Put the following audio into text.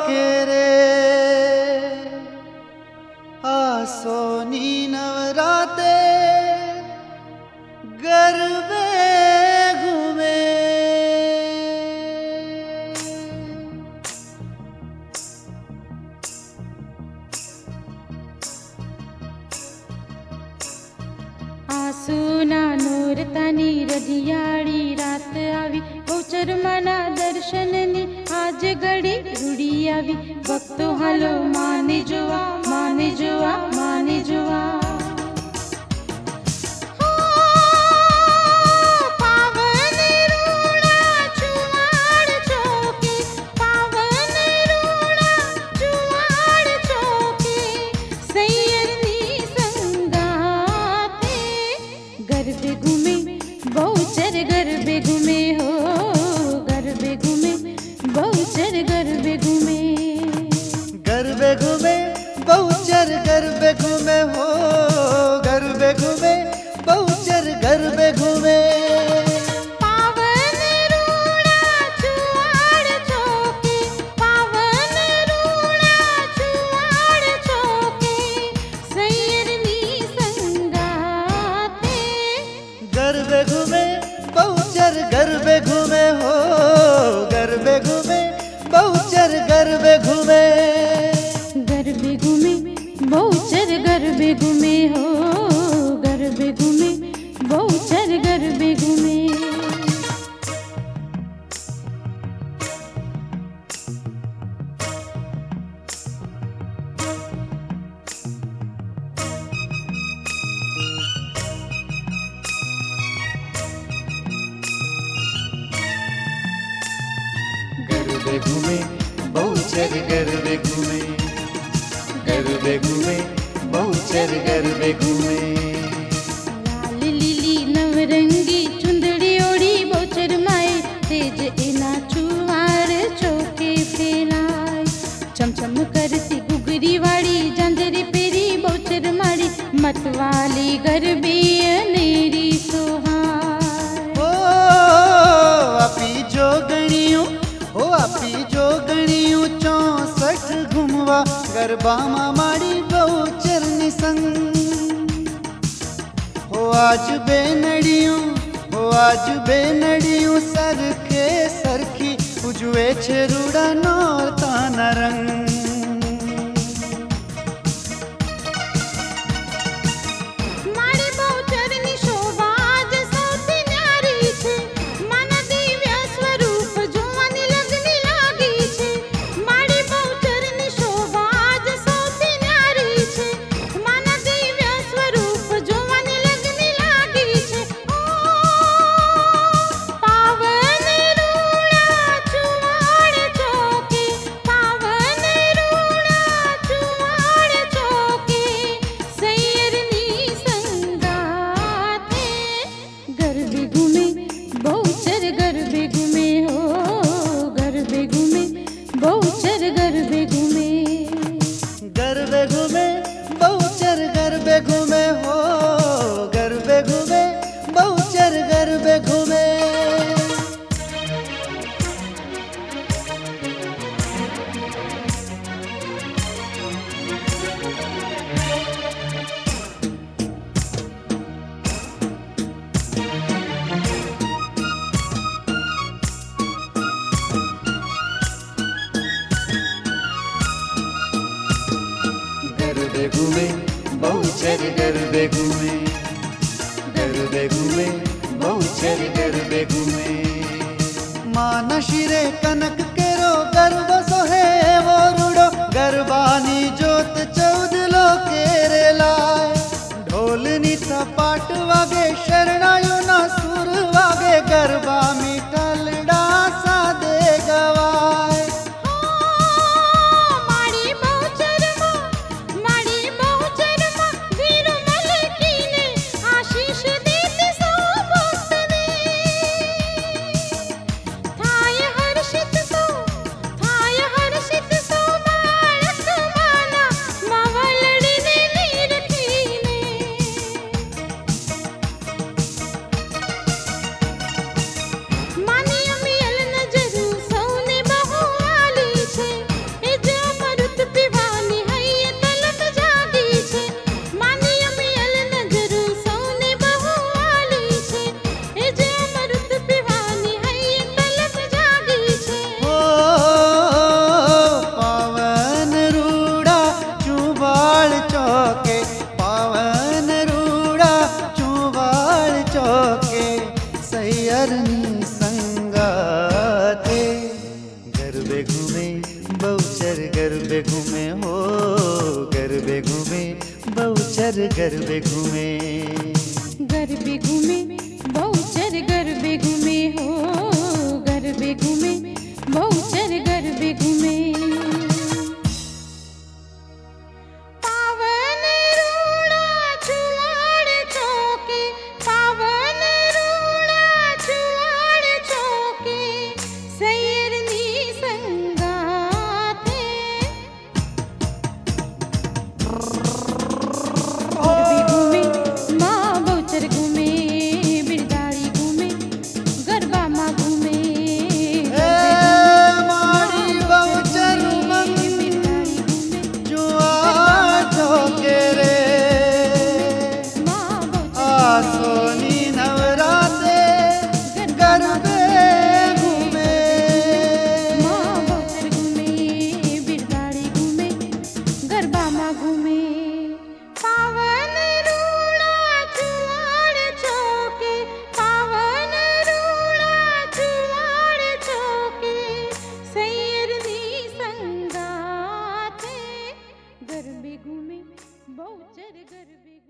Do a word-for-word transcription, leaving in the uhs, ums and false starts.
के रे आसोनी नवराते गरबे घूमे। आसूना नूर तानी रडियाड़ी रात आवी गौचर मना दर्शननी आज घड़ी रूड़ी आवी भक्तो हालो माने जोवा माने जोवा माने जोवा। गरबे घूमे बहुचर गरबे घूमे हो गरबे घूमे बहुचर गरबे घूमे। गरबे घूमे बहुचर गरबे घूमे हो गरबे घूमे बहुचर गरबे घूमे। पावन रूड़ा चुआड़ चौके पावन रूड़ा चुआड़ चौके सैरनी संगाते। गरबे घूमे बहुचर गरबे घूमे हो गरबे घूमे बहुचर गरबे घूमे। गरबे घूमे बहुचर गरबे घूमे हो गरबे घूमे बहुचर गरबे घूमे। गरबे घूमे बहुचर गरबे घूमे गरबे घूमे बहुचर गरबे घूमे। लाल लीली नवरंगी चुंदड़ी ओढ़ी बहुचर माए तेज एना चुहार चौके फैलाए। चमचम करती गुगरी वाड़ी जंजरी पेरी बहुचर माड़ी मतवाली गरबे अनेरी सोहार। ओ आपी जोगणियों ओ आपी जोगणियों चौसठ घुमवा गरबा माड़ी बहुचर निसंग। हो आज बेनड़ियों हो आज बेनड़ियों सरखे सरखी उजुए छेरुड़ा नौर ताना रंग। बहुचर गरबे घूमे गरबे घूमे बहुचर गरबे घूमे हो गरबे घूमे बहुचर गरबे घूमे। गरबे घूमे बहुचर गरबे घूमे गरबे घूमे बहुचर गरबे घूमे। मान शिरे कनक केरो गर्व सोहे वो रुड़ो गरबानी जोत चौदलो केरे लाए। ढोलनी थपाट वागे शरणायु ना सुर वागे गरबा मिटल डासा दे गवाए। थाय हर्षित सो थाय हर्षित सो बाळक बौचरनी संगाते। गरबे घूमे बौचर गरबे घूमे हो, गरबे घूमे बौचर गरबे घूमे। गरबे घूमे बौचर गरबे घूमे हो, गरबे घूमे बौचर गरबे घूमे। पावन रूड़ा छुआड़ चौके, पावन रूड़ा छुआड़ चौके, सैरनी संगाते। गरबे घूमे माँ बौचर घूमे, बिरदारी घूमे गरबा माँ घूमे। आसो